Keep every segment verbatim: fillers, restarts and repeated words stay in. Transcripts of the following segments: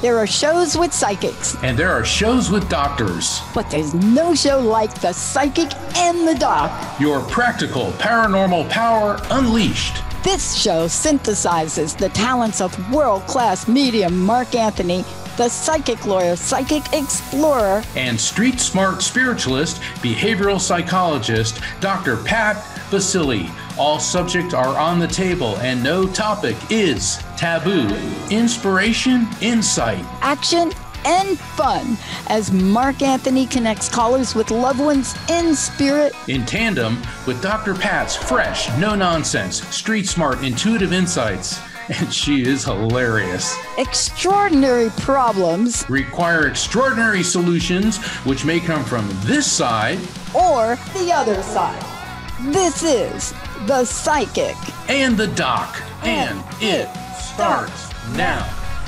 There are shows with psychics. And there are shows with doctors. But there's no show like The Psychic and the Doc. Your practical paranormal power unleashed. This show synthesizes the talents of world-class medium Mark Anthony, the psychic lawyer, psychic explorer, and street smart spiritualist, behavioral psychologist, Doctor Pat Baccili. All subjects are on the table and no topic is taboo. Inspiration, insight, action, and fun as Mark Anthony connects callers with loved ones in spirit. In tandem with Doctor Pat's fresh, no-nonsense, street-smart, intuitive insights. And she is hilarious. Extraordinary problems require extraordinary solutions, which may come from this side or the other side. This is The Psychic and the Doc, and, and it starts now.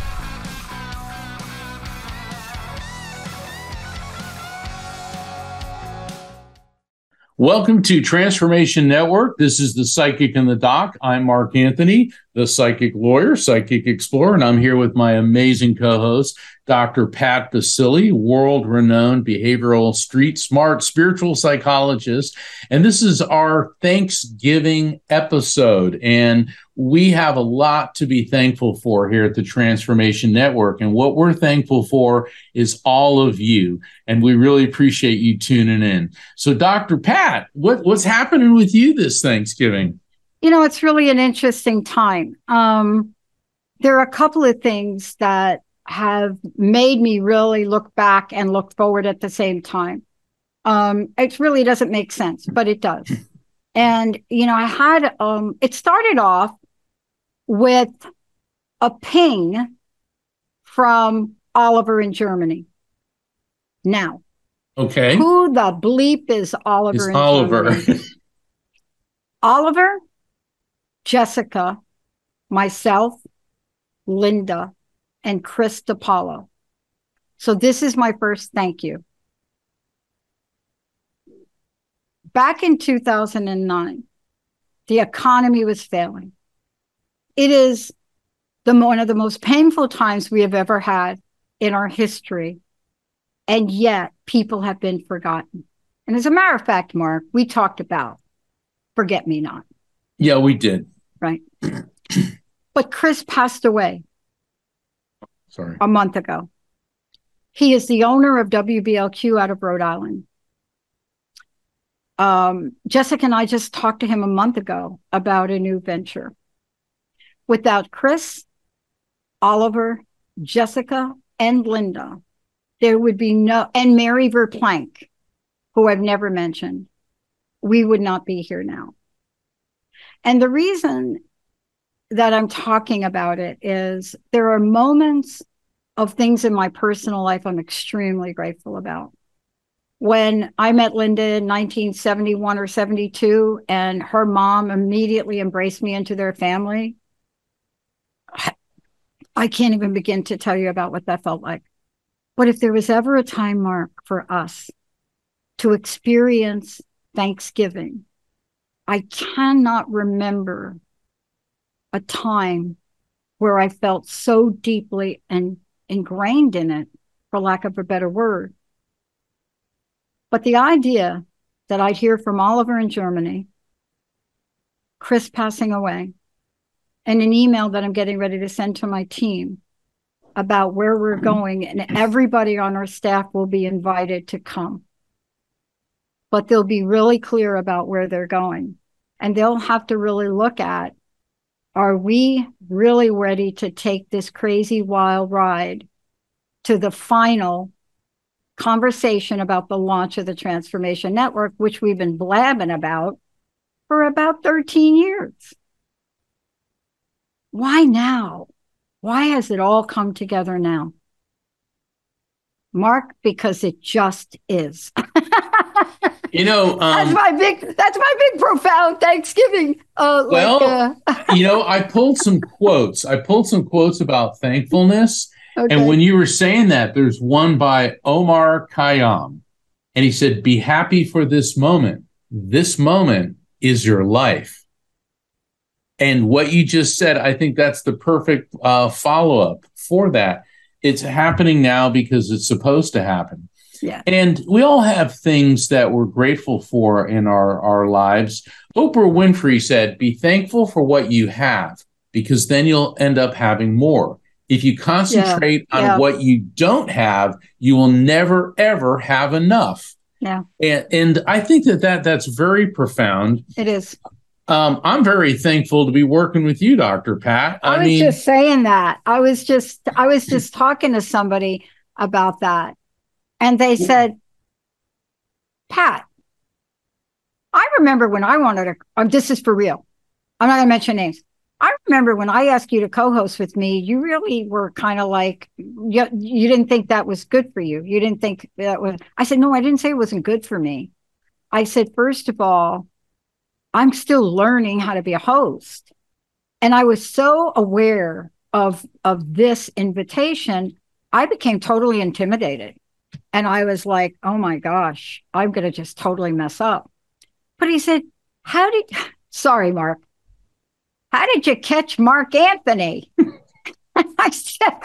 Welcome to Transformation Network. This is The Psychic and the Doc. I'm Mark Anthony, the psychic lawyer, psychic explorer, and I'm here with my amazing co-host, Doctor Pat Baccili, world-renowned behavioral, street-smart, spiritual psychologist. And this is our Thanksgiving episode. And we have a lot to be thankful for here at the Transformation Network. And what we're thankful for is all of you. And we really appreciate you tuning in. So, Doctor Pat, what, what's happening with you this Thanksgiving? You know, it's really an interesting time. Um, there are a couple of things that have made me really look back and look forward at the same time. Um, it really doesn't make sense, but it does. And, you know, I had, um, it started off with a ping from Oliver in Germany. Now, okay, who the bleep is Oliver it's in Oliver. Germany? Oliver, Jessica, myself, Linda, and Chris DiPaolo. So this is my first thank you. Back in two thousand nine, the economy was failing. It is the one of the most painful times we have ever had in our history. And yet people have been forgotten. And as a matter of fact, Mark, we talked about Forget Me Not. Yeah, we did. Right. But Chris passed away. Sorry. A month ago. He is the owner of W B L Q out of Rhode Island. Um, Jessica and I just talked to him a month ago about a new venture. Without Chris, Oliver, Jessica, and Linda, there would be no, and Mary Verplank, who I've never mentioned, we would not be here now. And the reason that I'm talking about it is there are moments of things in my personal life I'm extremely grateful about. When I met Linda in nineteen seventy-one or seventy-two, and her mom immediately embraced me into their family, I can't even begin to tell you about what that felt like. But if there was ever a time, Mark, for us to experience Thanksgiving, I cannot remember a time where I felt so deeply and ingrained in it, for lack of a better word. But the idea that I'd hear from Oliver in Germany, Chris passing away, and an email that I'm getting ready to send to my team about where we're going, and everybody on our staff will be invited to come. But they'll be really clear about where they're going. And they'll have to really look at, are we really ready to take this crazy wild ride to the final conversation about the launch of the Transformation Network, which we've been blabbing about for about thirteen years? Why now? Why has it all come together now? Mark, because it just is. You know, um, that's my big, that's my big, profound Thanksgiving. Uh, well, like, uh, you know, I pulled some quotes. I pulled some quotes about thankfulness. Okay. And when you were saying that, there's one by Omar Khayyam. And he said, be happy for this moment. This moment is your life. And what you just said, I think that's the perfect uh, follow-up for that. it's happening now because it's supposed to happen. Yeah. And we all have things that we're grateful for in our, our lives. Oprah Winfrey said, be thankful for what you have, because then you'll end up having more. If you concentrate yeah. on yeah. what you don't have, you will never, ever have enough. Yeah. And, and I think that, that that's very profound. It is. Um, I'm very thankful to be working with you, Doctor Pat. I, I was mean, just saying that. I was just, I was just talking to somebody about that. And they said, Pat, I remember when I wanted to, um, this is for real. I'm not going to mention names. I remember when I asked you to co-host with me, you really were kind of like, you, you didn't think that was good for you. You didn't think that was, I said, no, I didn't say it wasn't good for me. I said, first of all, I'm still learning how to be a host. And I was so aware of, of this invitation, I became totally intimidated. And I was like, oh my gosh, I'm going to just totally mess up. But he said, how did, sorry, Mark, how did you catch Mark Anthony? And I said,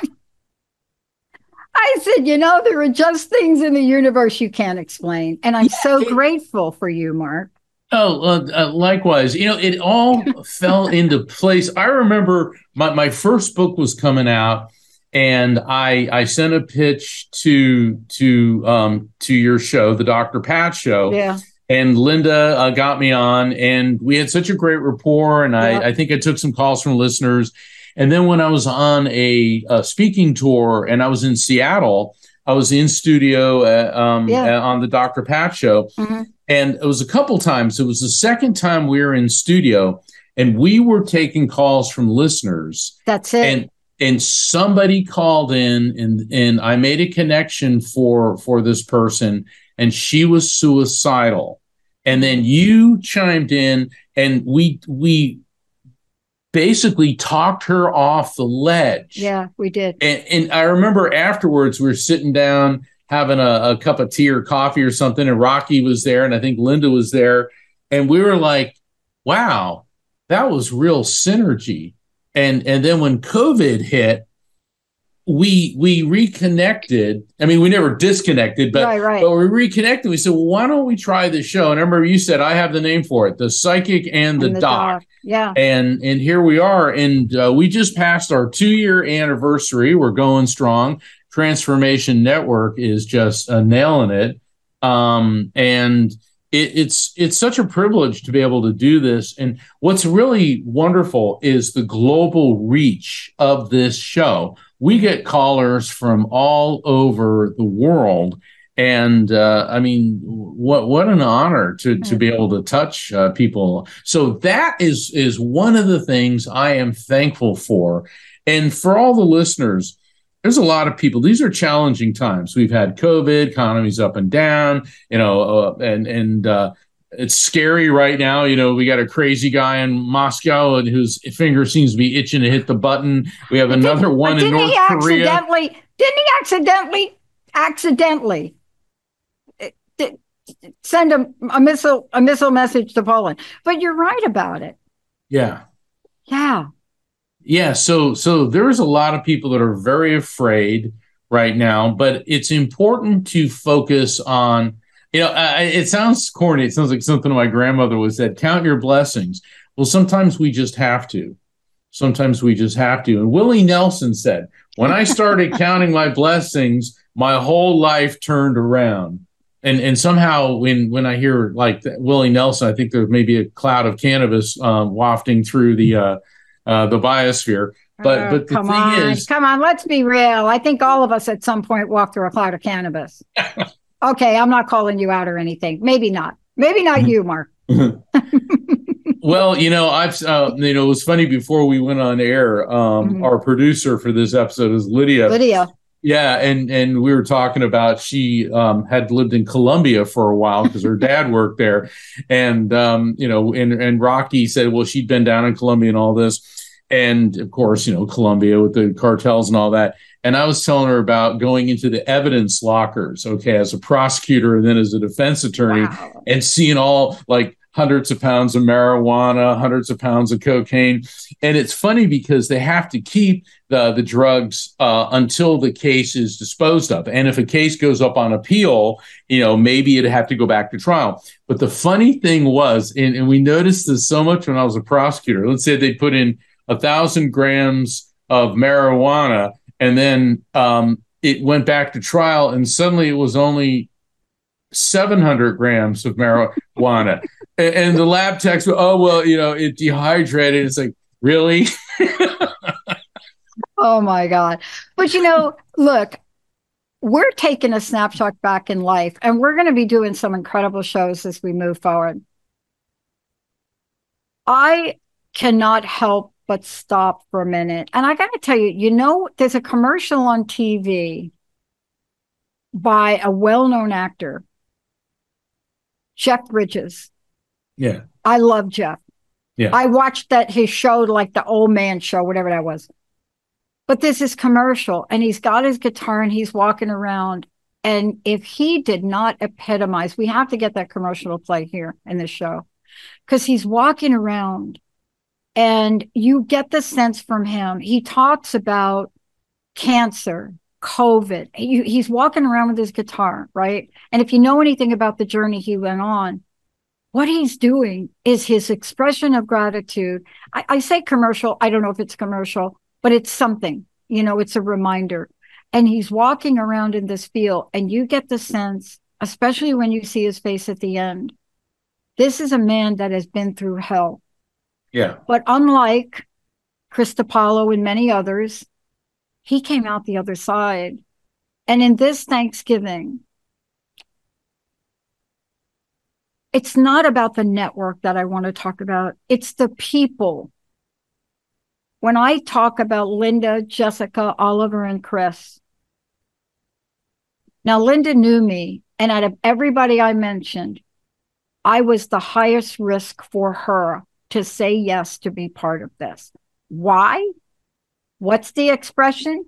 I said, you know, there are just things in the universe you can't explain. And I'm yeah, so it, grateful for you, Mark. Oh, uh, uh, likewise. You know, it all fell into place. I remember my, my first book was coming out. And I I sent a pitch to to um to your show, the Doctor Pat Show. Yeah. And Linda uh, got me on, and we had such a great rapport. And I, yeah. I think I took some calls from listeners. And then when I was on a, a speaking tour and I was in Seattle, I was in studio uh, um, yeah. uh, on the Doctor Pat Show. Mm-hmm. And it was a couple times. It was the second time we were in studio, and we were taking calls from listeners. That's it. And And somebody called in, and, and I made a connection for, for this person, and she was suicidal. And then you chimed in, and we we basically talked her off the ledge. Yeah, we did. And, and I remember afterwards, we were sitting down having a, a cup of tea or coffee or something, and Rocky was there, and I think Linda was there. And we were like, wow, that was real synergy. And and then when COVID hit, we we reconnected. I mean, we never disconnected, but, right, right. but we reconnected. We said, well, why don't we try this show? And I remember you said, I have the name for it, The Psychic and the, and the Doc. Doc. Yeah. And and here we are. And uh, we just passed our two-year anniversary. We're going strong. Transformation Network is just uh, nailing it. Um, and It, it's it's such a privilege to be able to do this. And what's really wonderful is the global reach of this show. We get callers from all over the world. And uh, I mean, what what an honor to, to be able to touch uh, people. So that is, is one of the things I am thankful for. And for all the listeners, there's a lot of people. These are challenging times. We've had COVID, economy's up and down, you know, uh, and and uh, it's scary right now. You know, we got a crazy guy in Moscow and whose finger seems to be itching to hit the button. We have another didn't, one in North Korea. Didn't he accidentally, accidentally send a, a missile, a missile message to Poland? But you're right about it. Yeah. Yeah. Yeah, so so there's a lot of people that are very afraid right now, but it's important to focus on, you know, uh, it sounds corny. It sounds like something my grandmother was said, count your blessings. Well, sometimes we just have to. Sometimes we just have to. And Willie Nelson said, when I started counting my blessings, my whole life turned around. And and somehow when when I hear like Willie Nelson, I think there may be a cloud of cannabis um, wafting through the uh Uh, the biosphere. But oh, but the come thing on, is, come on, let's be real. I think all of us at some point walked through a cloud of cannabis. Okay, I'm not calling you out or anything. Maybe not. Maybe not you, Mark. Well, you know, I've uh, you know, it was funny before we went on air. Um, mm-hmm. Our producer for this episode is Lydia. Lydia. Yeah, and and we were talking about she um, had lived in Colombia for a while because her dad worked there, and um, you know, and and Rocky said, well, she'd been down in Colombia and all this, and of course, you know, Colombia with the cartels and all that. And I was telling her about going into the evidence lockers, okay, as a prosecutor and then as a defense attorney, wow. and seeing all like hundreds of pounds of marijuana, hundreds of pounds of cocaine. And it's funny because they have to keep the, the drugs uh, until the case is disposed of. And if a case goes up on appeal, you know, maybe it'd have to go back to trial. But the funny thing was, and, and we noticed this so much when I was a prosecutor, let's say they put in a thousand grams of marijuana and then um, it went back to trial and suddenly it was only seven hundred grams of marijuana. and, and the lab techs were, oh, well, you know, it dehydrated. It's like, really? Oh, my God. But, you know, look, we're taking a snapshot back in life, and we're going to be doing some incredible shows as we move forward. I cannot help but stop for a minute. And I got to tell you, you know, there's a commercial on T V by a well-known actor, Jeff Bridges. Yeah. I love Jeff. Yeah. I watched that his show, like the Old Man Show, whatever that was. But this is commercial, and he's got his guitar and he's walking around. And if he did not epitomize, we have to get that commercial to play here in this show, because he's walking around and you get the sense from him. He talks about cancer, COVID. He, he's walking around with his guitar, right? And if you know anything about the journey he went on, what he's doing is his expression of gratitude. I, I say commercial. I don't know if it's commercial, but it's something, you know, it's a reminder. And he's walking around in this field, and you get the sense, especially when you see his face at the end, this is a man that has been through hell. Yeah. But unlike Christopalo and many others, he came out the other side. And in this Thanksgiving, it's not about the network that I want to talk about. It's the people. When I talk about Linda, Jessica, Oliver, and Chris, now Linda knew me, and out of everybody I mentioned, I was the highest risk for her to say yes to be part of this. Why? What's the expression?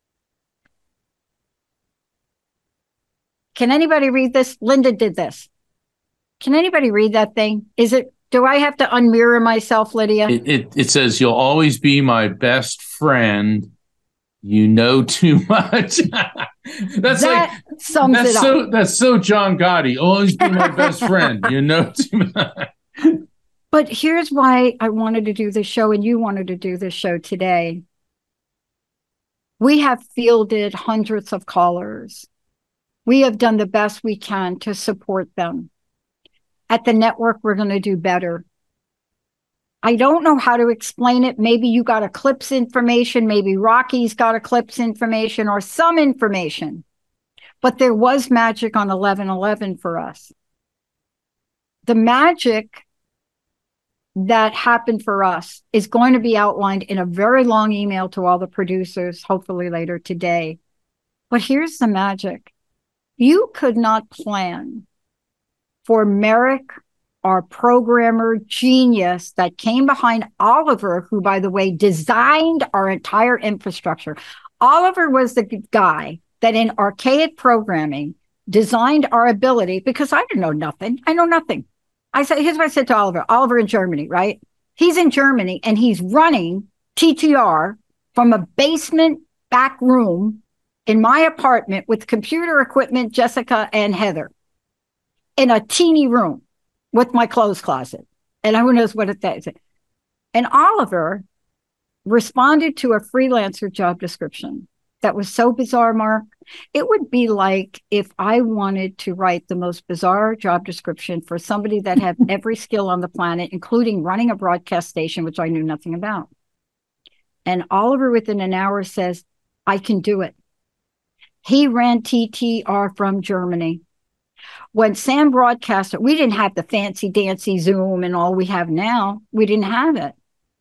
Can anybody read this? Linda did this. Can anybody read that thing? Is it, do I have to unmirror myself, Lydia? It, it, it says, you'll always be my best friend. You know too much. That's that like, sums that's it up. so, that's so John Gotti. Always be my best friend. You know too much. But here's why I wanted to do this show, and you wanted to do this show today. We have fielded hundreds of callers. We have done the best we can to support them. At the network, we're going to do better. I don't know how to explain it. Maybe you got Eclipse information. Maybe Rocky's got Eclipse information or some information. But there was magic on eleven eleven for us. The magic that happened for us is going to be outlined in a very long email to all the producers, hopefully later today. But here's the magic. You could not plan for Merrick, our programmer genius that came behind Oliver, who, by the way, designed our entire infrastructure. Oliver was the guy that in archaic programming designed our ability, because I didn't know nothing. I know nothing. I said, here's what I said to Oliver. Oliver in Germany, right? He's in Germany and he's running T T R from a basement back room in my apartment with computer equipment, Jessica and Heather, in a teeny room with my clothes closet. And who knows what it is. And Oliver responded to a freelancer job description that was so bizarre, Mark. It would be like if I wanted to write the most bizarre job description for somebody that had every skill on the planet, including running a broadcast station, which I knew nothing about. And Oliver, within an hour, says, I can do it. He ran T T R from Germany. When Sam broadcasted, we didn't have the fancy dancy Zoom and all we have now. We didn't have it.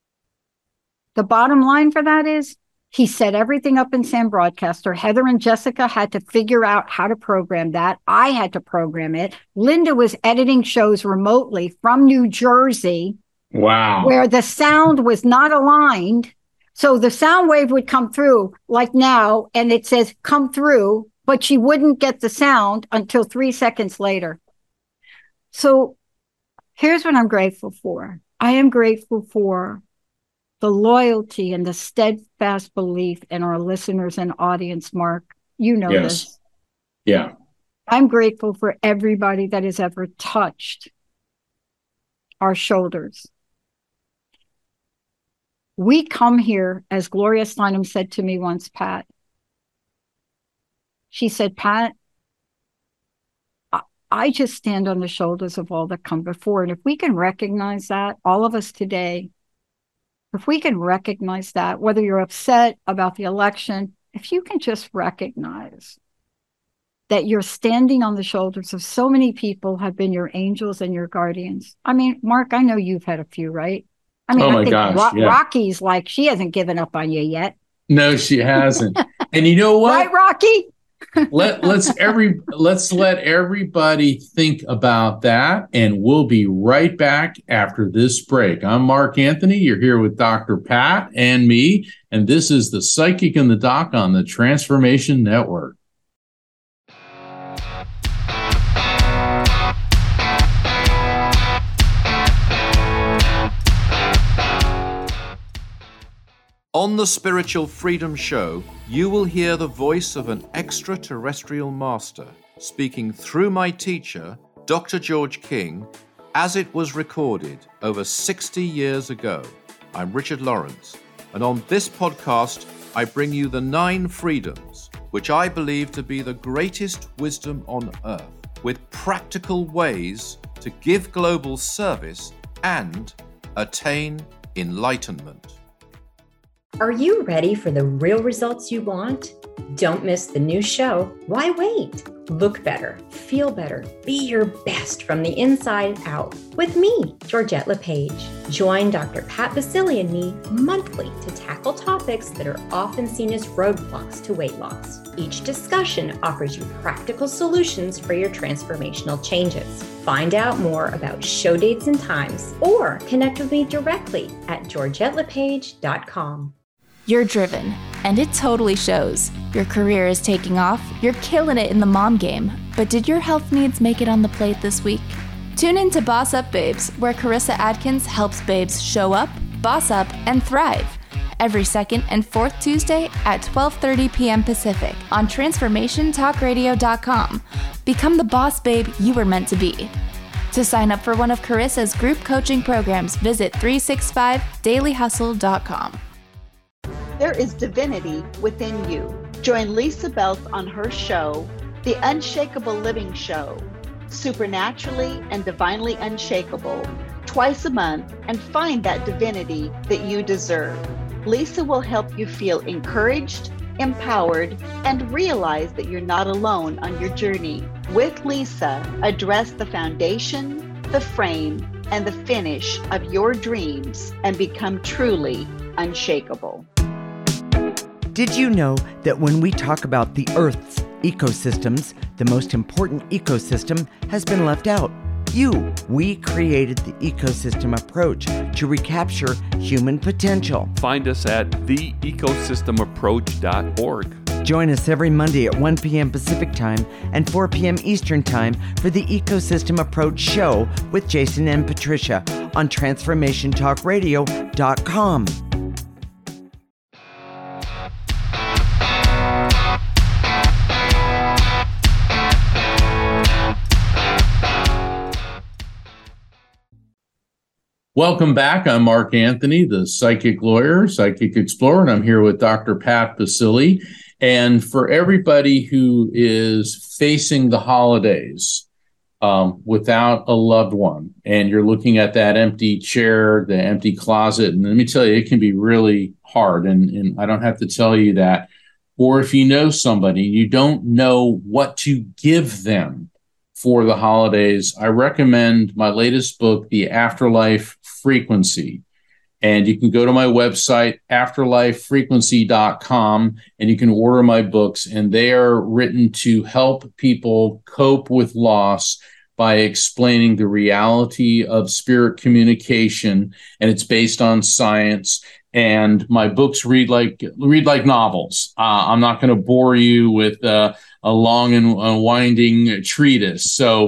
The bottom line for that is he set everything up in Sam Broadcaster. Heather and Jessica had to figure out how to program that. I had to program it. Linda was editing shows remotely from New Jersey. Wow. Where the sound was not aligned. So the sound wave would come through like now, and it says come through, but she wouldn't get the sound until three seconds later. So Here's what I'm grateful for. I am grateful for the loyalty and the steadfast belief in our listeners and audience, Mark. You know Yes. this. Yeah. I'm grateful for everybody that has ever touched our shoulders. We come here, as Gloria Steinem said to me once, Pat. She said, Pat, I, I just stand on the shoulders of all that come before. And if we can recognize that, all of us today, if we can recognize that, whether you're upset about the election, if you can just recognize that you're standing on the shoulders of so many people have been your angels and your guardians. I mean, Mark, I know you've had a few, right? I mean, Oh I my think gosh, Ro- yeah. Rocky's like, she hasn't given up on you yet. No, she hasn't. And you know what? Right, Rocky? let let's every let's let everybody think about that, and we'll be right back after this break. I'm Mark Anthony. You're here with Doctor Pat and me, and this is the Psychic and the Doc on the Transformation Network. On the Spiritual Freedom Show, you will hear the voice of an extraterrestrial master speaking through my teacher, Doctor George King, as it was recorded over sixty years ago. I'm Richard Lawrence, and on this podcast, I bring you the nine freedoms, which I believe to be the greatest wisdom on earth, with practical ways to give global service and attain enlightenment. Are you ready for the real results you want? Don't miss the new show, Why Wait? Look better, feel better, be your best from the inside out with me, Georgette LePage. Join Doctor Pat Baccili and me monthly to tackle topics that are often seen as roadblocks to weight loss. Each discussion offers you practical solutions for your transformational changes. Find out more about show dates and times or connect with me directly at georgette lepage dot com. You're driven, and it totally shows. Your career is taking off, you're killing it in the mom game. But did your health needs make it on the plate this week? Tune in to Boss Up Babes, where Carissa Adkins helps babes show up, boss up, and thrive. Every second and fourth Tuesday at twelve thirty p.m. Pacific on transformation talk radio dot com. Become the boss babe you were meant to be. To sign up for one of Carissa's group coaching programs, visit three sixty-five daily hustle dot com. There is divinity within you. Join Lisa Beltz on her show, The Unshakable Living Show, Supernaturally and Divinely Unshakable, twice a month, and find that divinity that you deserve. Lisa will help you feel encouraged, empowered, and realize that you're not alone on your journey. With Lisa, address the foundation, the frame, and the finish of your dreams and become truly unshakable. Did you know that when we talk about the Earth's ecosystems, the most important ecosystem has been left out? You. We created the ecosystem approach to recapture human potential. Find us at the ecosystem approach dot org. Join us every Monday at one p.m. Pacific Time and four p.m. Eastern Time for the Ecosystem Approach Show with Jason and Patricia on transformation talk radio dot com. Welcome back. I'm Mark Anthony, the psychic lawyer, psychic explorer, and I'm here with Doctor Pat Baccili. And for everybody who is facing the holidays um, without a loved one, and you're looking at that empty chair, the empty closet, and let me tell you, it can be really hard. And, and I don't have to tell you that. Or if you know somebody, you don't know what to give them for the holidays, I recommend my latest book, The Afterlife Frequency. And you can go to my website, afterlife frequency dot com, and you can order my books. And they are written to help people cope with loss by explaining the reality of spirit communication. And it's based on science. And my books read like read like novels. Uh, I'm not going to bore you with uh, a long and uh, winding treatise. So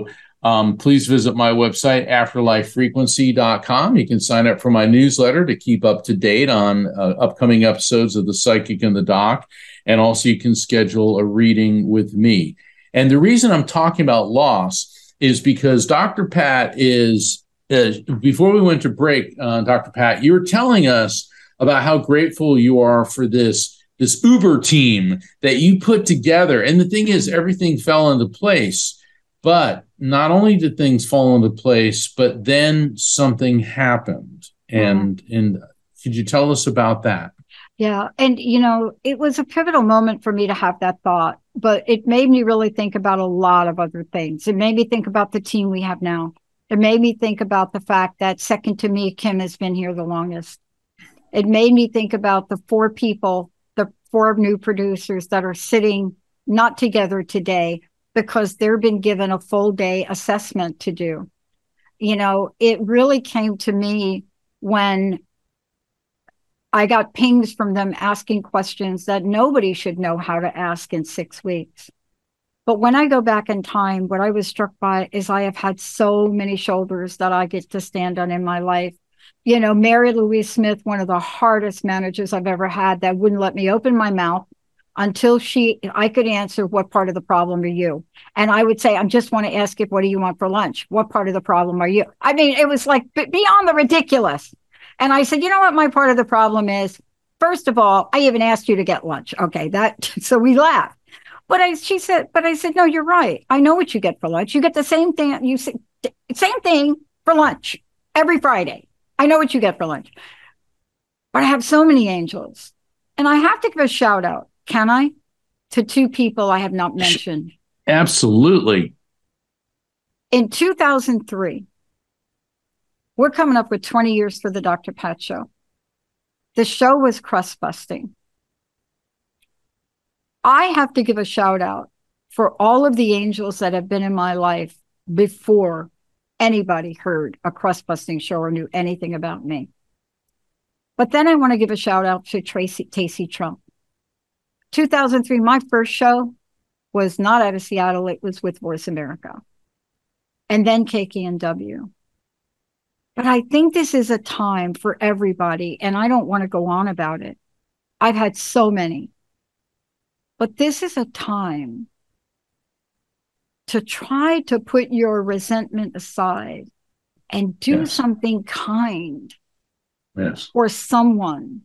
Um, please visit my website, afterlife frequency dot com. You can sign up for my newsletter to keep up to date on uh, upcoming episodes of The Psychic and the Doc. And also you can schedule a reading with me. And the reason I'm talking about loss is because Doctor Pat is, uh, before we went to break, uh, Doctor Pat, you were telling us about how grateful you are for this, this Uber team that you put together. And the thing is, everything fell into place. But not only did things fall into place, but then something happened. And, mm-hmm. and could you tell us about that? Yeah. And, you know, it was a pivotal moment for me to have that thought, but it made me really think about a lot of other things. It made me think about the team we have now. It made me think about the fact that second to me, Kim has been here the longest. It made me think about the four people, the four new producers that are sitting not together today, because they've been given a full day assessment to do. You know, it really came to me when I got pings from them asking questions that nobody should know how to ask in six weeks. But when I go back in time, what I was struck by is I have had so many shoulders that I get to stand on in my life. You know, Mary Louise Smith, one of the hardest managers I've ever had, that wouldn't let me open my mouth until she, I could answer, what part of the problem are you? And I would say, I just want to ask you, what do you want for lunch? What part of the problem are you? I mean, it was like beyond the ridiculous. And I said, you know what my part of the problem is? First of all, I even asked you to get lunch. Okay, that, so we laughed. But I, she said, but I said, no, you're right. I know what you get for lunch. You get the same thing, you say, same thing for lunch every Friday. I know what you get for lunch. But I have so many angels. And I have to give a shout out. Can I? To two people I have not mentioned. Absolutely. In two thousand three, we're coming up with twenty years for the Doctor Pat Show. The show was crust busting. I have to give a shout out for all of the angels that have been in my life before anybody heard a crust busting show or knew anything about me. But then I want to give a shout out to Tracy Tacey Trump. two thousand three, my first show was not out of Seattle. It was with Voice America. And then K K N W. But I think this is a time for everybody, and I don't want to go on about it. I've had so many. But this is a time to try to put your resentment aside and do yes. something kind yes. for someone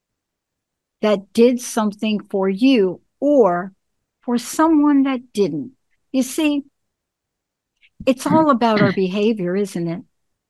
that did something for you or for someone that didn't. You see, it's all about our behavior, isn't it?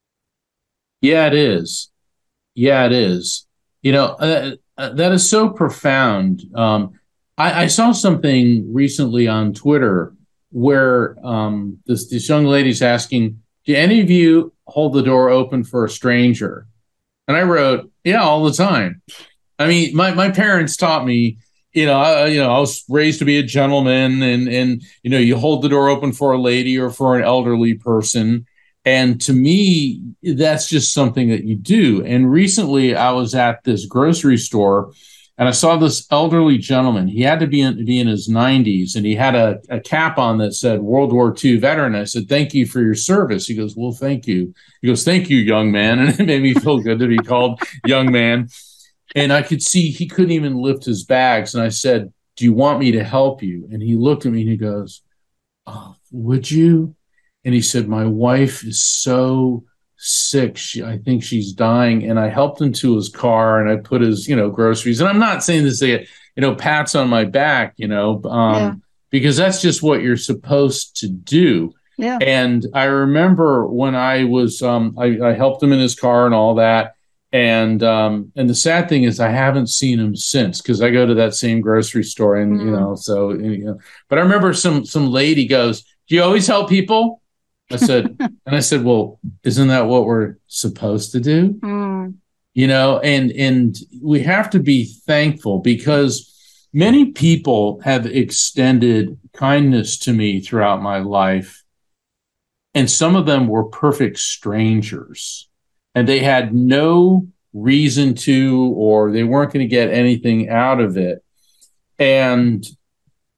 Yeah, it is. Yeah, it is. You know, uh, uh, that is so profound. Um, I, I saw something recently on Twitter where um, this, this young lady's asking, do any of you hold the door open for a stranger? And I wrote, yeah, all the time. I mean, my, my parents taught me, you know, I, you know, I was raised to be a gentleman, and, and, you know, you hold the door open for a lady or for an elderly person. And to me, that's just something that you do. And recently I was at this grocery store and I saw this elderly gentleman. He had to be in, be in his nineties, and he had a, a cap on that said World War Two veteran. I said, thank you for your service. He goes, well, thank you. He goes, thank you, young man. And it made me feel good to be called young man. And I could see he couldn't even lift his bags. And I said, do you want me to help you? And he looked at me and he goes, oh, would you? And he said, my wife is so sick. She, I think she's dying. And I helped him to his car, and I put his, you know, groceries. And I'm not saying this to get, you know, pats on my back, you know, um, yeah. because that's just what you're supposed to do. Yeah. And I remember when I was, um, I, I helped him in his car and all that. And um, and the sad thing is I haven't seen him since, because I go to that same grocery store, and, mm. you know, so, you know, but I remember some some lady goes, do you always help people? I said, and I said, well, isn't that what we're supposed to do? Mm. You know, and, and we have to be thankful, because many people have extended kindness to me throughout my life. And some of them were perfect strangers, and they had no reason to, or they weren't going to get anything out of it. And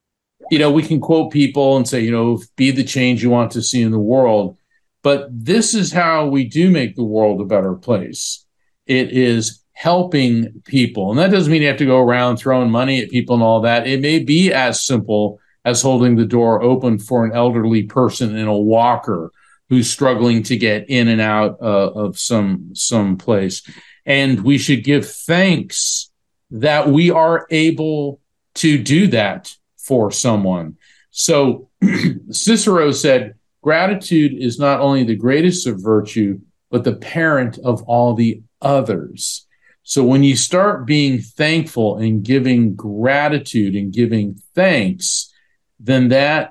you know, we can quote people and say, you know, be the change you want to see in the world. But this is how we do make the world a better place. It is helping people. And that doesn't mean you have to go around throwing money at people and all that. It may be as simple as holding the door open for an elderly person in a walker who's struggling to get in and out uh, of some some place. And we should give thanks that we are able to do that for someone. So Cicero said, gratitude is not only the greatest of virtue, but the parent of all the others. So when you start being thankful and giving gratitude and giving thanks, then that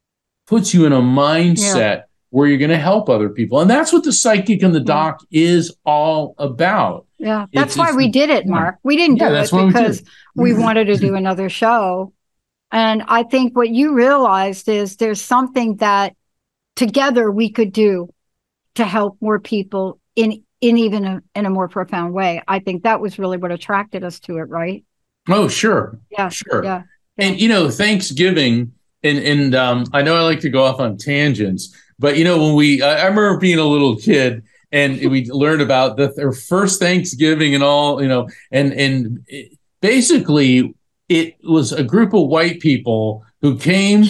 puts you in a mindset yeah. where you're going to help other people. And that's what the Psychic and the Doc yeah. is all about. Yeah, that's it's, why it's, we did it, Mark. We didn't yeah, do it because we, we wanted to do another show. And I think what you realized is there's something that together we could do to help more people in in even a, in a more profound way. I think that was really what attracted us to it, right? Oh, sure. Yeah, sure. Yeah, yeah. And, you know, Thanksgiving, and, and um, I know I like to go off on tangents, but, you know, when we, I, I remember being a little kid and we learned about the their first Thanksgiving and all, you know, and, and it, basically it was a group of white people who came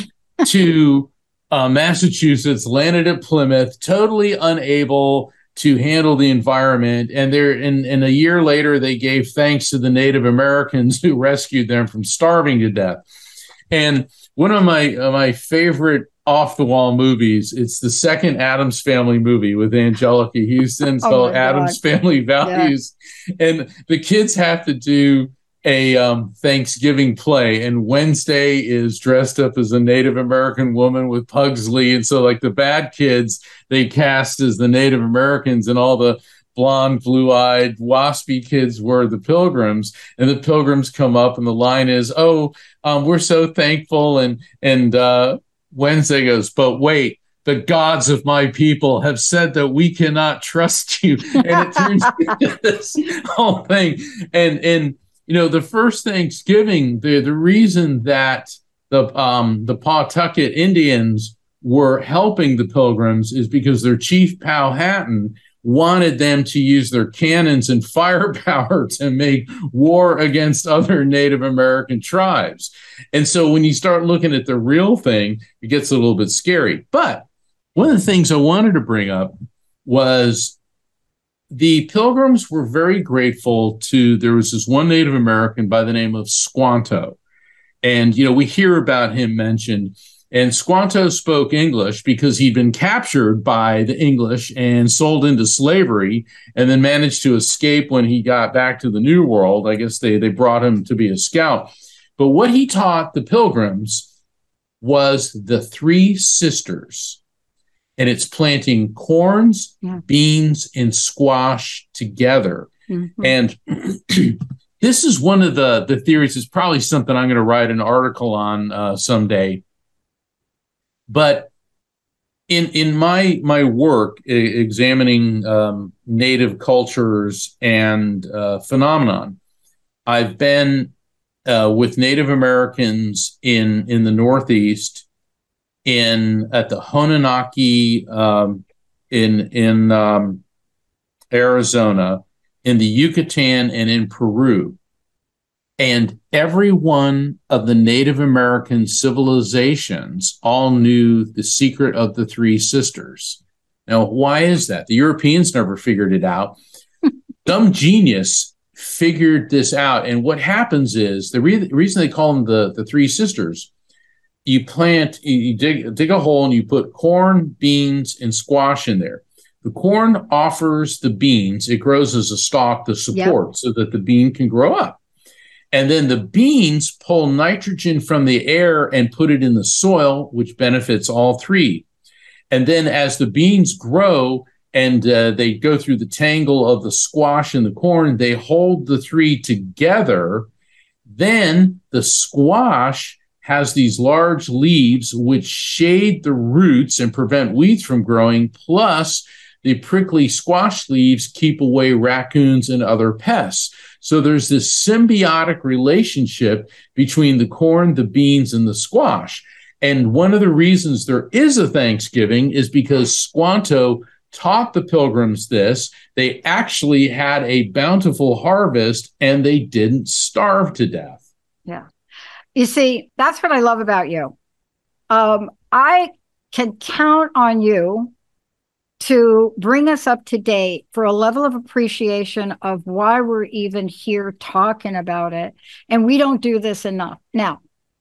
to uh, Massachusetts, landed at Plymouth, totally unable to handle the environment. And they're and, and a year later, they gave thanks to the Native Americans who rescued them from starving to death. And one of my uh, my favorite off-the-wall movies, it's the second Addams Family movie with Angelica Houston. It's oh called Addams Family Values. Yeah. And the kids have to do a um, Thanksgiving play, and Wednesday is dressed up as a Native American woman with Pugsley. And so like the bad kids, they cast as the Native Americans, and all the blonde, blue-eyed, waspy kids were the Pilgrims. And the Pilgrims come up and the line is, oh, um, we're so thankful. And, and uh, Wednesday goes, but wait, the gods of my people have said that we cannot trust you. And it turns into this whole thing. And, and, you know, the first Thanksgiving, the, the reason that the um, the Pawtucket Indians were helping the Pilgrims is because their chief, Powhatan, wanted them to use their cannons and firepower to make war against other Native American tribes. And so when you start looking at the real thing, it gets a little bit scary. But one of the things I wanted to bring up was the Pilgrims were very grateful to, there was this one Native American by the name of Squanto. And, you know, we hear about him mentioned. And Squanto spoke English because he'd been captured by the English and sold into slavery, and then managed to escape when he got back to the New World. I guess they, they brought him to be a scout. But what he taught the Pilgrims was the three sisters. And it's planting corns, yeah. beans, and squash together. Mm-hmm. And this is one of the, the theories. It's probably something I'm going to write an article on uh, someday. But in in my my work e- examining um, Native cultures and uh, phenomenon, I've been uh, with Native Americans in in the Northeast, in at the Hononaki, um, in in um, Arizona, in the Yucatan, and in Peru. And every one of the Native American civilizations all knew the secret of the three sisters. Now, why is that? The Europeans never figured it out. Some genius figured this out. And what happens is, the re- reason they call them the, the three sisters, you plant, you, you dig, dig a hole and you put corn, beans, and squash in there. The corn offers the beans. It grows as a stalk to support yep. so that the bean can grow up. And then the beans pull nitrogen from the air and put it in the soil, which benefits all three. And then as the beans grow and uh, they go through the tangle of the squash and the corn, they hold the three together. Then the squash has these large leaves which shade the roots and prevent weeds from growing. Plus, the prickly squash leaves keep away raccoons and other pests. So there's this symbiotic relationship between the corn, the beans, and the squash. And one of the reasons there is a Thanksgiving is because Squanto taught the Pilgrims this. They actually had a bountiful harvest and they didn't starve to death. Yeah. You see, that's what I love about you. Um, I can count on you to bring us up to date for a level of appreciation of why we're even here talking about it. And we don't do this enough. Now,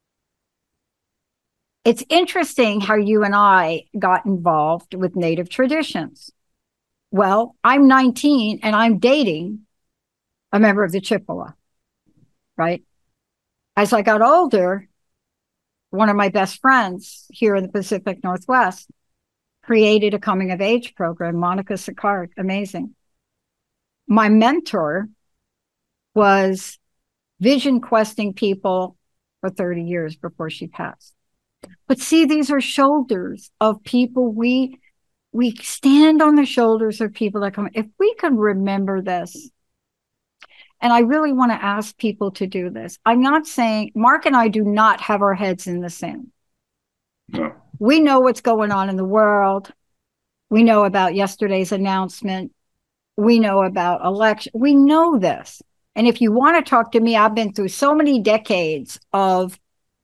it's interesting how you and I got involved with Native traditions. Well, I'm nineteen and I'm dating a member of the Chippewa, right? As I got older, one of my best friends here in the Pacific Northwest created a coming of age program, Monica Sicard, amazing. My mentor was vision questing people for thirty years before she passed. But see, these are shoulders of people. We we stand on the shoulders of people that come. If we can remember this, and I really want to ask people to do this. I'm not saying, Mark and I do not have our heads in the sand. No. We know what's going on in the world. We know about yesterday's announcement. We know about election. We know this. And if you want to talk to me, I've been through so many decades of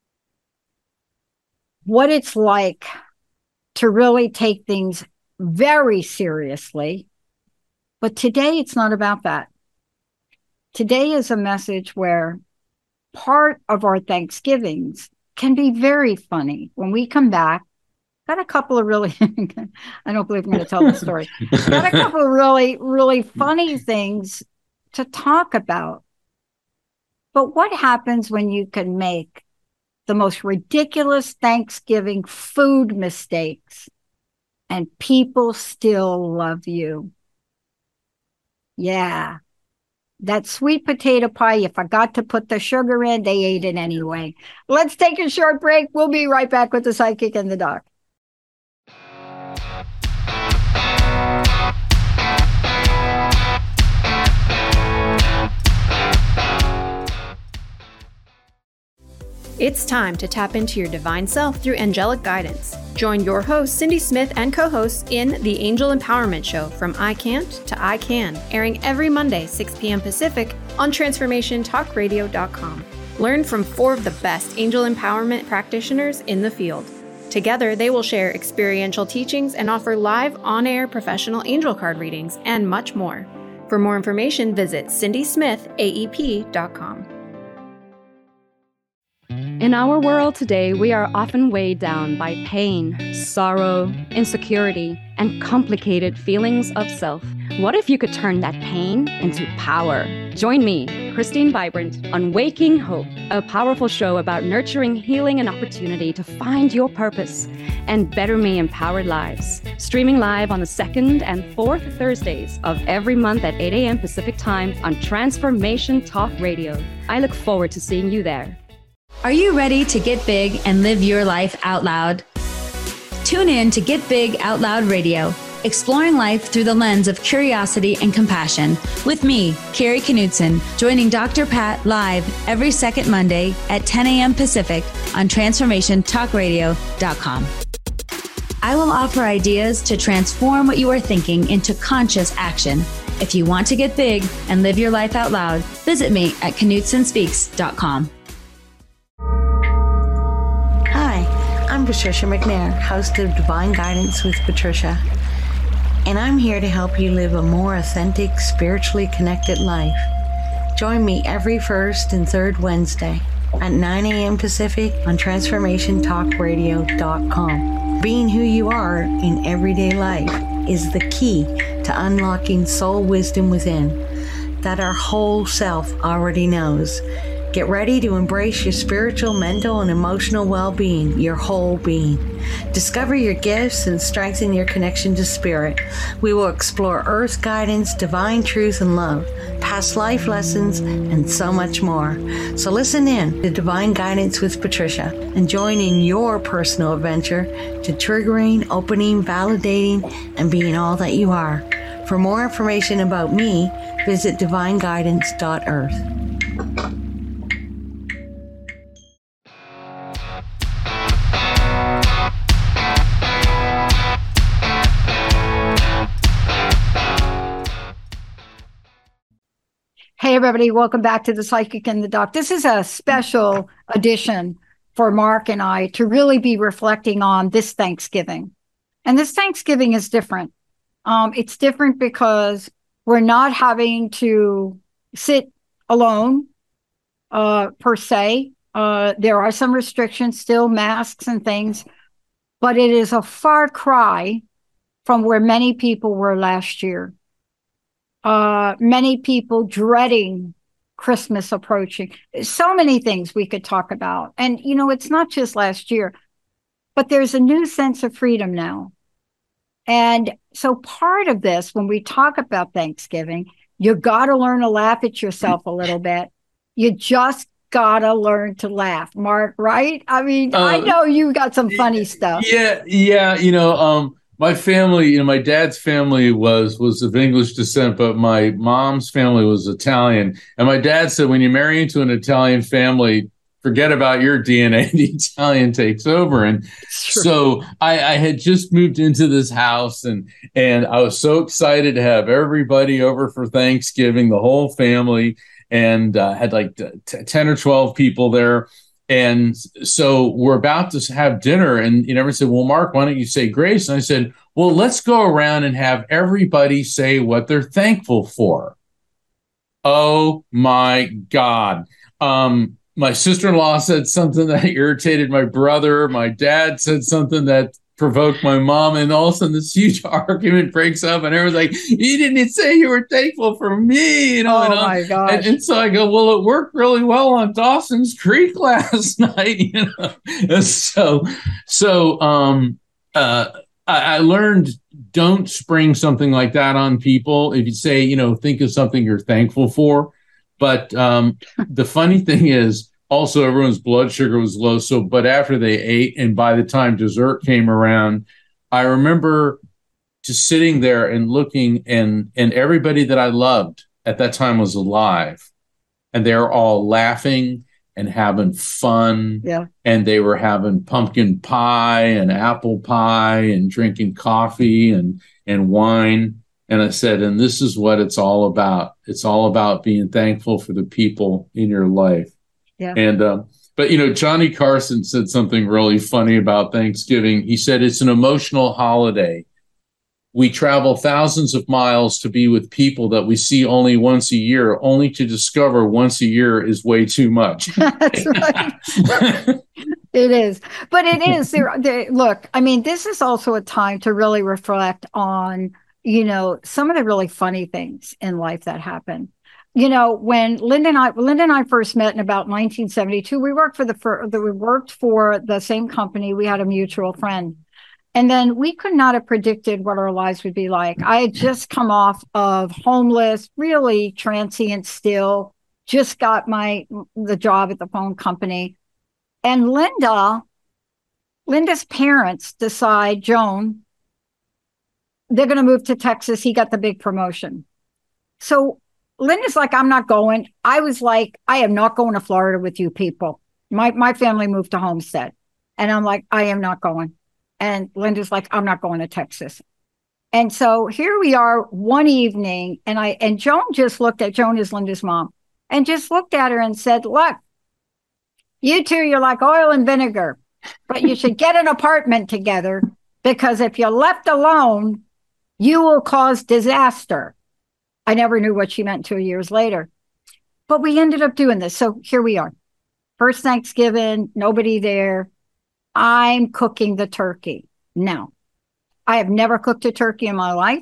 what it's like to really take things very seriously. But today, it's not about that. Today is a message where part of our Thanksgivings can be very funny. When we come back, got a couple of really, I don't believe I'm going to tell the story, got a couple of really, really funny things to talk about. But what happens when you can make the most ridiculous Thanksgiving food mistakes and people still love you? Yeah. That sweet potato pie, you forgot to put the sugar in, they ate it anyway. Let's take a short break. We'll be right back with the Psychic and the Doc. It's time to tap into your divine self through angelic guidance. Join your host, Cindy Smith, and co-hosts in The Angel Empowerment Show, From I Can't to I Can, airing every Monday, six p.m. Pacific on transformation talk radio dot com. Learn from four of the best angel empowerment practitioners in the field. Together, they will share experiential teachings and offer live on-air professional angel card readings and much more. For more information, visit cindy smith a e p dot com. In our world today, we are often weighed down by pain, sorrow, insecurity, and complicated feelings of self. What if you could turn that pain into power? Join me, Christine Vibrant, on Waking Hope, a powerful show about nurturing healing and opportunity to find your purpose and better me empowered lives. Streaming live on the second and fourth Thursdays of every month at eight a.m. Pacific Time on Transformation Talk Radio. I look forward to seeing you there. Are you ready to get big and live your life out loud? Tune in to Get Big Out Loud Radio, exploring life through the lens of curiosity and compassion, with me, Carrie Knudsen, joining Doctor Pat live every second Monday at ten a.m. Pacific on transformation talk radio dot com. I will offer ideas to transform what you are thinking into conscious action. If you want to get big and live your life out loud, visit me at knudsen speaks dot com. I'm Patricia McNair, host of Divine Guidance with Patricia, and I'm here to help you live a more authentic, spiritually connected life. Join me every first and third Wednesday at nine a.m. Pacific on transformation talk radio dot com. Being who you are in everyday life is the key to unlocking soul wisdom within that our whole self already knows. Get ready to embrace your spiritual, mental, and emotional well-being, your whole being. Discover your gifts and strengthen your connection to spirit. We will explore earth guidance, divine truth and love, past life lessons, and so much more. So listen in to Divine Guidance with Patricia and join in your personal adventure to triggering, opening, validating, and being all that you are. For more information about me, visit divine guidance dot earth. Hey, everybody. Welcome back to The Psychic and the Doc. This is a special edition for Mark and I to really be reflecting on this Thanksgiving. And this Thanksgiving is different. Um, it's different because we're not having to sit alone, uh, per se. Uh, there are some restrictions, still masks and things, but it is a far cry from where many people were last year. Uh, many people dreading Christmas approaching. So many things we could talk about. And, you know, it's not just last year, but there's a new sense of freedom now. And so part of this, when we talk about Thanksgiving, you got to learn to laugh at yourself a little bit. You just got to learn to laugh, Mark, right? I mean, uh, I know you got some funny stuff. Yeah, yeah. You know, um, my family, you know, my dad's family was was of English descent, but my mom's family was Italian. And my dad said, when you marry into an Italian family, forget about your D N A, the Italian takes over. And sure. so I, I had just moved into this house, and and I was so excited to have everybody over for Thanksgiving, the whole family, and uh, had like t- ten or twelve people there. And so we're about to have dinner, and you know, said, well, Mark, why don't you say grace? And I said, well, let's go around and have everybody say what they're thankful for. Oh my God. Um, my sister-in-law said something that irritated my brother. My dad said something that provoked my mom, and all of a sudden this huge argument breaks up, and everyone's like, you didn't say you were thankful for me, you know. Oh and, my gosh. And, and so I go, well, it worked really well on Dawson's Creek last night, you know. And so so um uh I, I learned, don't spring something like that on people. If you say, you know, think of something you're thankful for. But um the funny thing is, also, everyone's blood sugar was low. So, but after they ate, and by the time dessert came around, I remember just sitting there and looking, and and everybody that I loved at that time was alive, and they're all laughing and having fun. Yeah. And they were having pumpkin pie and apple pie and drinking coffee and and wine. And I said, and this is what it's all about. It's all about being thankful for the people in your life. Yeah. And, uh, but, you know, Johnny Carson said something really funny about Thanksgiving. He said, it's an emotional holiday. We travel thousands of miles to be with people that we see only once a year, only to discover once a year is way too much. That's right. It is. But it is. There, there, look, I mean, this is also a time to really reflect on, you know, some of the really funny things in life that happen. You know, when Linda and I, Linda and I first met in about nineteen seventy-two, we worked for the, for, the we worked for the same company. We had a mutual friend, and then we could not have predicted what our lives would be like. I had just come off of homeless, really transient still, just got my the job at the phone company, and Linda, Linda's parents decide, Joan, they're going to move to Texas. He got the big promotion, so Linda's like, I'm not going. I was like, I am not going to Florida with you people. My my family moved to Homestead. And I'm like, I am not going. And Linda's like, I'm not going to Texas. And so here we are one evening. And I and Joan just looked at, Joan is Linda's mom, and just looked at her and said, look, you two, you're like oil and vinegar, but you should get an apartment together, because if you're left alone, you will cause disaster. I never knew what she meant two years later, but we ended up doing this. So here we are. First Thanksgiving, nobody there. I'm cooking the turkey. Now, I have never cooked a turkey in my life.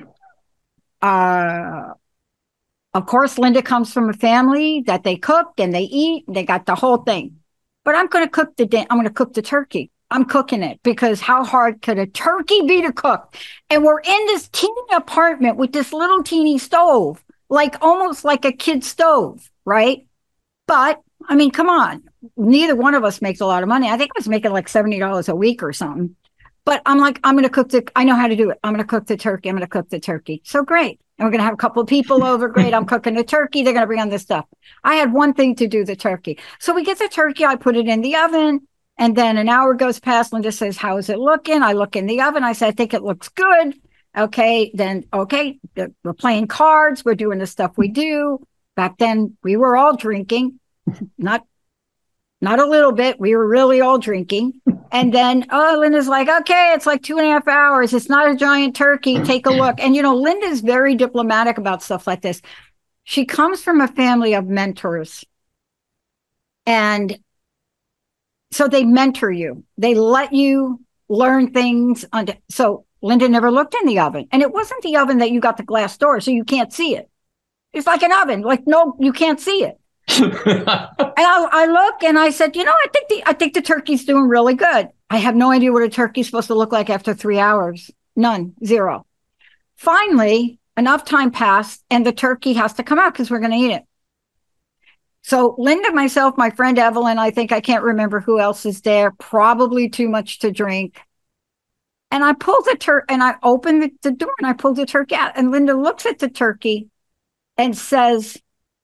Uh, of course, Linda comes from a family that they cook and they eat. They got the whole thing. But I'm going to cook the I'm going to cook the turkey. I'm cooking it, because how hard could a turkey be to cook? And we're in this teeny apartment with this little teeny stove, like almost like a kid stove, right? But I mean, come on, neither one of us makes a lot of money. I think I was making like seventy dollars a week or something. But I'm like, I'm going to cook the, I know how to do it. I'm going to cook the turkey. I'm going to cook the turkey. So great. And we're going to have a couple of people over. Great. I'm cooking the turkey. They're going to bring on this stuff. I had one thing to do, the turkey. So we get the turkey. I put it in the oven. And then an hour goes past. Linda says, how is it looking? I look in the oven. I say, I think it looks good. Okay. Then, okay. We're playing cards. We're doing the stuff we do. Back then we were all drinking, not Not a little bit. We were really all drinking. And then, oh, Linda's like, okay, it's like two and a half hours. It's not a giant turkey. Take a look. And, you know, Linda's very diplomatic about stuff like this. She comes from a family of mentors. And so they mentor you. They let you learn things. On, so Linda never looked in the oven. And it wasn't the oven that you got the glass door, so you can't see it. It's like an oven. Like, no, you can't see it. And I, I look and I said, you know, I think the I think the turkey's doing really good. I have no idea what a turkey's supposed to look like after three hours. None, zero. Finally, enough time passed and the turkey has to come out because we're going to eat it. So Linda, myself, my friend Evelyn, I think I can't remember who else is there, probably too much to drink. And I pulled the turkey and I opened the, the door and I pulled the turkey out. And Linda looks at the turkey and says,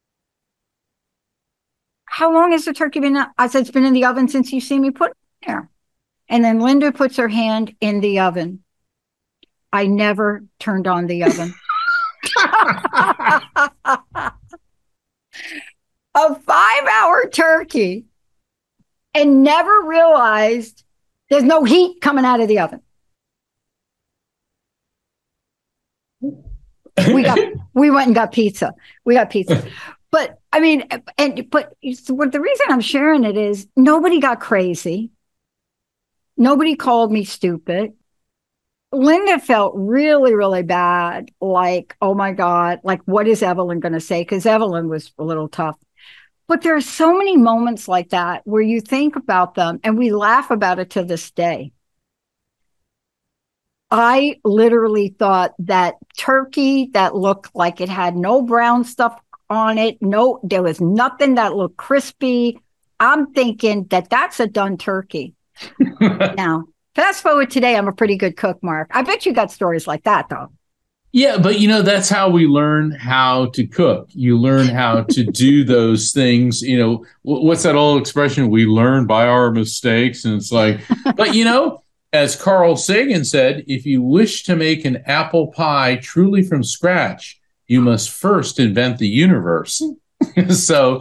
how long has the turkey been out? I said, it's been in the oven since you see me put it there. And then Linda puts her hand in the oven. I never turned on the oven. A five-hour turkey and never realized there's no heat coming out of the oven. We got, we went and got pizza. We got pizza. But I mean, and but what the reason I'm sharing it is nobody got crazy. Nobody called me stupid. Linda felt really, really bad. Like, oh my God, like, what is Evelyn going to say? Because Evelyn was a little tough. But there are so many moments like that where you think about them and we laugh about it to this day. I literally thought that turkey that looked like it had no brown stuff on it. No, there was nothing that looked crispy. I'm thinking that that's a done turkey. Now, fast forward today, I'm a pretty good cook, Mark. I bet you got stories like that, though. Yeah, but you know, that's how we learn how to cook. You learn how to do those things. You know, what's that old expression? We learn by our mistakes. And it's like, but you know, as Carl Sagan said, if you wish to make an apple pie truly from scratch, you must first invent the universe. So,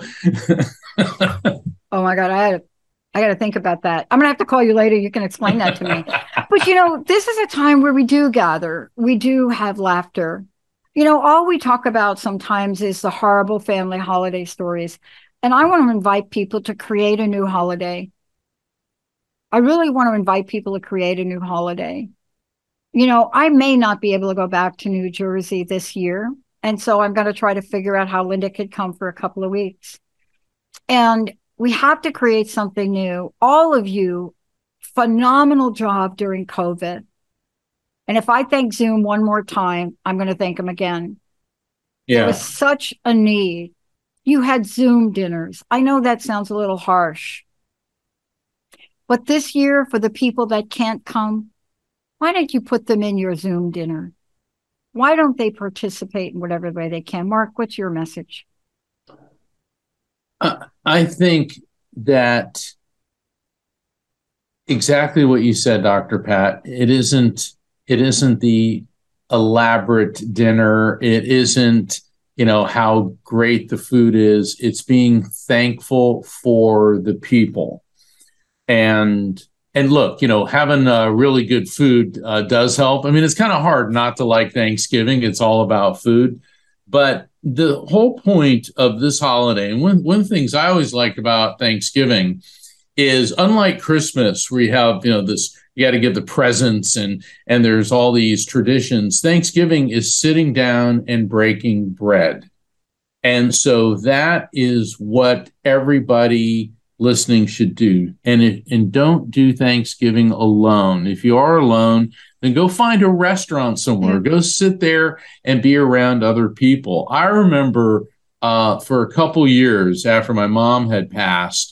oh my God, I had, I got to think about that. I'm gonna have to call you later. You can explain that to me. But you know, this is a time where we do gather. We do have laughter. You know, all we talk about sometimes is the horrible family holiday stories. And I want to invite people to create a new holiday. I really want to invite people to create a new holiday. You know, I may not be able to go back to New Jersey this year. And so I'm going to try to figure out how Linda could come for a couple of weeks. And we have to create something new. All of you, phenomenal job during COVID. And if I thank Zoom one more time, I'm going to thank them again. Yeah. There was such a need. You had Zoom dinners. I know that sounds a little harsh. But this year, for the people that can't come, why don't you put them in your Zoom dinner? Why don't they participate in whatever way they can? Mark, what's your message? Uh, I think that exactly what you said, Doctor Pat. It isn't, it isn't the elaborate dinner. It isn't, you know, how great the food is. It's being thankful for the people. And And look, you know, having uh, really good food uh, does help. I mean, it's kind of hard not to like Thanksgiving. It's all about food. But the whole point of this holiday, and one, one of the things I always like about Thanksgiving is, unlike Christmas, where you have, you know, this, you got to give the presents and and there's all these traditions. Thanksgiving is sitting down and breaking bread. And so that is what everybody listening should do. And it, and don't do Thanksgiving alone. If you are alone, then go find a restaurant somewhere. Go sit there and be around other people. I remember uh, for a couple years after my mom had passed,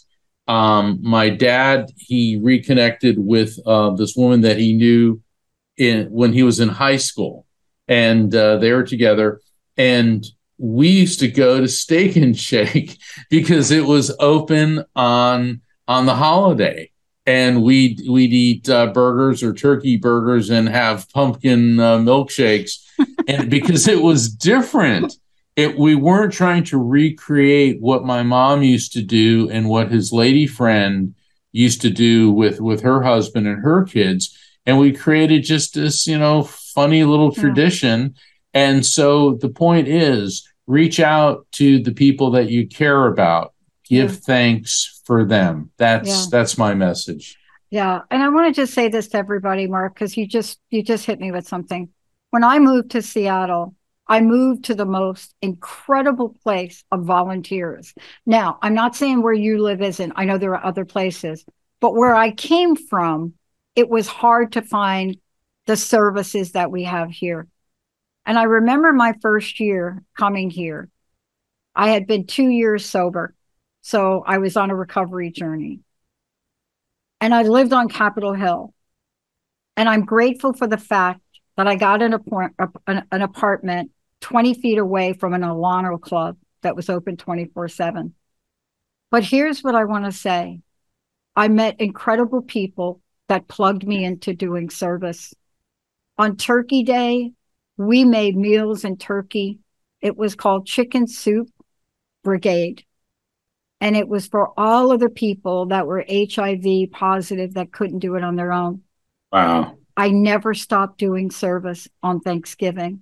Um, my dad, he reconnected with uh, this woman that he knew in when he was in high school, and uh, they were together. And we used to go to Steak and Shake because it was open on on the holiday, and we'd we'd eat uh, burgers or turkey burgers and have pumpkin uh, milkshakes, and because it was different. It, we weren't trying to recreate what my mom used to do and what his lady friend used to do with, with her husband and her kids. And we created just this, you know, funny little yeah. tradition. And so the point is, reach out to the people that you care about. Give yeah. thanks for them. That's yeah. that's my message. Yeah. And I want to just say this to everybody, Mark, because you just you just hit me with something. When I moved to Seattle, I moved to the most incredible place of volunteers. Now, I'm not saying where you live isn't. I know there are other places, but where I came from, it was hard to find the services that we have here. And I remember my first year coming here. I had been two years sober, so I was on a recovery journey. And I lived on Capitol Hill. And I'm grateful for the fact that I got an, apart- an, an apartment twenty feet away from an Alano club that was open twenty-four seven. But here's what I want to say. I met incredible people that plugged me into doing service. On Turkey Day, we made meals in Turkey. It was called Chicken Soup Brigade. And it was for all of the people that were H I V positive that couldn't do it on their own. Wow. I never stopped doing service on Thanksgiving.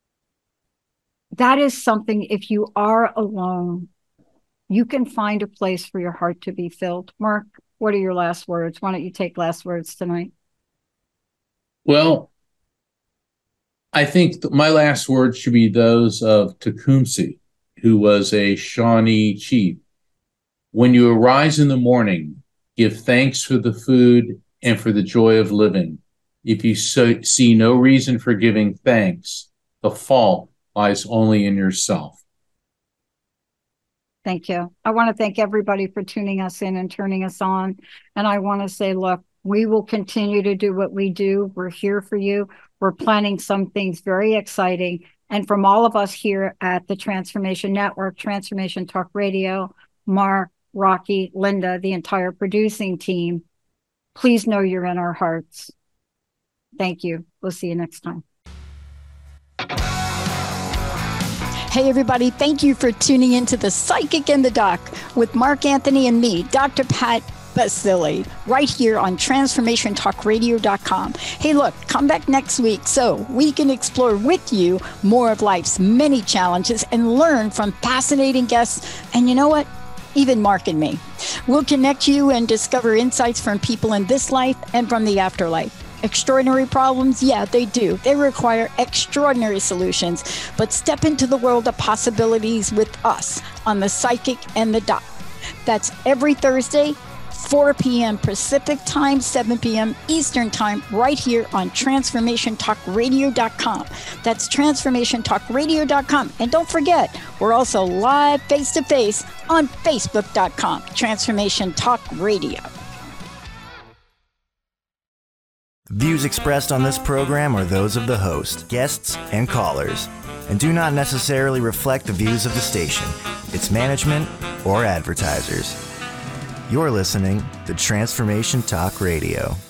That is something, if you are alone, you can find a place for your heart to be filled. Mark, what are your last words? Why don't you take last words tonight? Well, I think th- my last words should be those of Tecumseh, who was a Shawnee chief. When you arise in the morning, give thanks for the food and for the joy of living. If you so, see no reason for giving thanks, the fault lies only in yourself. Thank you. I want to thank everybody for tuning us in and turning us on. And I want to say, look, we will continue to do what we do. We're here for you. We're planning some things very exciting. And from all of us here at the Transformation Network, Transformation Talk Radio, Mark, Rocky, Linda, the entire producing team, please know you're in our hearts. Thank you. We'll see you next time. Hey, everybody. Thank you for tuning into The Psychic and the Doc with Mark Anthony and me, Doctor Pat Baccili, right here on transformation talk radio dot com. Hey, look, come back next week so we can explore with you more of life's many challenges and learn from fascinating guests. And you know what? Even Mark and me. We'll connect you and discover insights from people in this life and from the afterlife. Extraordinary problems? Yeah, they do. They require extraordinary solutions. But step into the world of possibilities with us on The Psychic and the Doc. That's every Thursday, four p.m. Pacific Time, seven p.m. Eastern Time, right here on transformation talk radio dot com. That's transformation talk radio dot com. And don't forget, we're also live face-to-face on facebook dot com, Transformation Talk Radio. Views expressed on this program are those of the host, guests, and callers, and do not necessarily reflect the views of the station, its management, or advertisers. You're listening to Transformation Talk Radio.